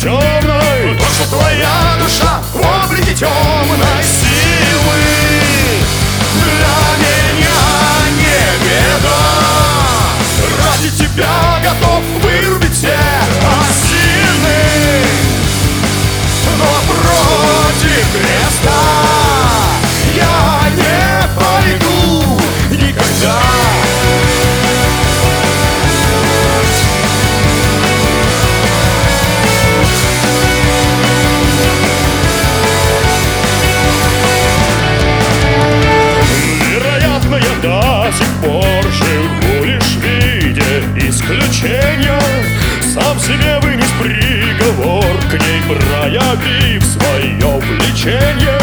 темной. То, что твоя душа в облике темной силы, для меня не беда. Ради тебя готов вырубить все осины, но против креста я не пойду никогда. Вероятно, я до сих пор живу лишь в виде исключения, сам себе вынес приговор, к ней проявив свое влечение.